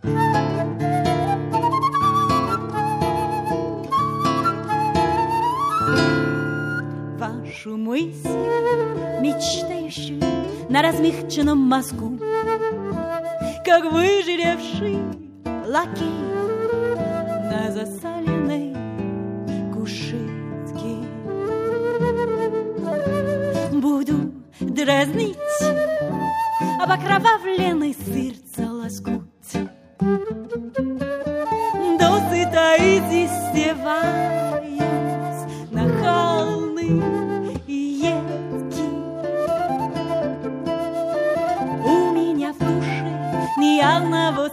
Вашу мысль, мечтающую на размягченном мозгу, как выжиревший лакей на засаленной кушетке. Буду дразнить об окровавленный сырца лоскут, досыта издеваясь нахальный и едкий. У меня в душе ни одного